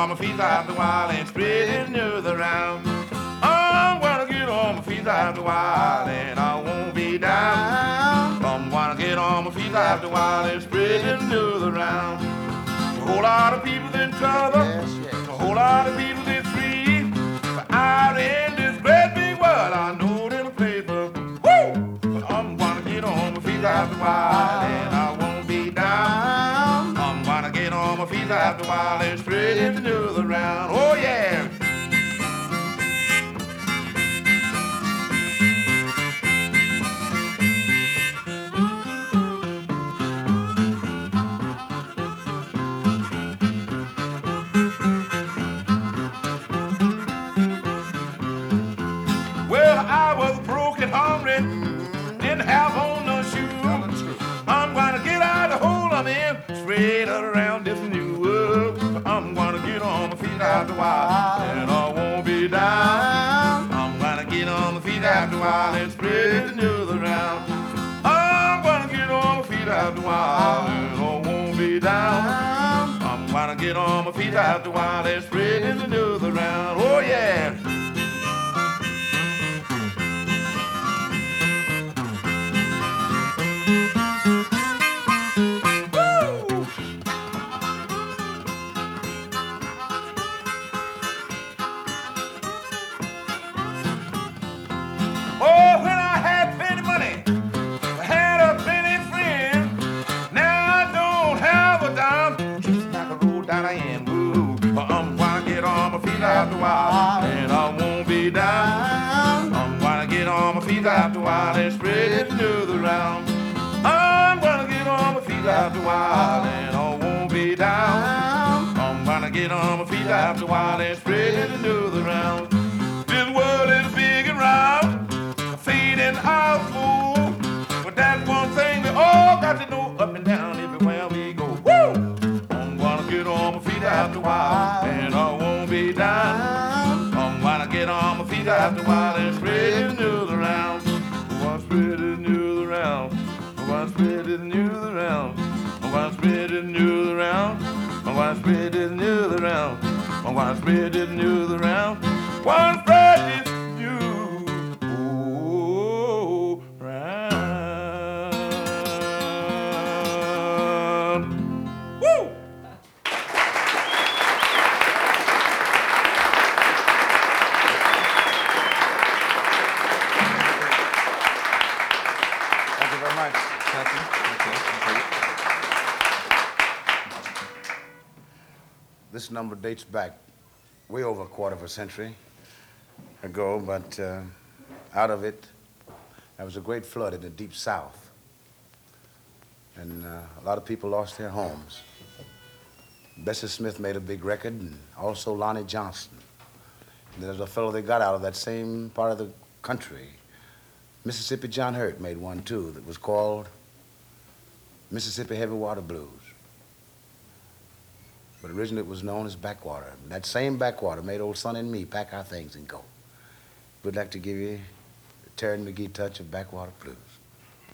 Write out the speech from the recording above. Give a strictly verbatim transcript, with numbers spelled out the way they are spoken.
on my feet after a while and spread the news around. I'm gonna get on my feet after a while and I won't be down. I'm gonna get on my feet after a while and spread the news around. A whole lot of people in trouble, yes, yes. A whole lot of people that's free. But out in this great big world, I know there's a place for woo. But I'm gonna get on my feet after a while and I won't be down. I'm gonna get on my feet after a while and spread the news around. Oh yeah. I was broken, hungry, didn't have on no shoes. I'm gonna get out the hole I'm in, spread around this new world. I'm gonna get on my feet after a while, and I won't be down. I'm gonna get on my feet after a while and spread the news around. I'm gonna get on my feet after a while, and I won't be down. I'm gonna get on my feet after a while and spread the news around. Oh yeah. After a while, and I won't be down. I'm gonna get on my feet after a while and spread the news around. I'm gonna get on my feet after a while, and I won't be down. I'm gonna get on my feet after a while and spread the news around. This world is big and round, fading out full. But that's one thing we all got to know, up and down everywhere we go. Woo! I'm gonna get on my feet after a while, and I won't be down. I'm gonna get on my feet after a while and spread the news around. I'm gonna spread the news around. I'm gonna spread the news around. I'm gonna spread the news around. I'm gonna spread the news around. I'm gonna spread the news around. One spread this news oh, round. Woo! This number dates back way over a quarter of a century ago, but uh, out of it, there was a great flood in the Deep South. And uh, a lot of people lost their homes. Bessie Smith made a big record, and also Lonnie Johnson. And there's a fellow that got out of that same part of the country. Mississippi John Hurt made one, too, that was called Mississippi Heavy Water Blues. But originally it was known as Backwater. And that same Backwater made old Son and me pack our things and go. We'd like to give you the Terry McGee touch of Backwater Blues.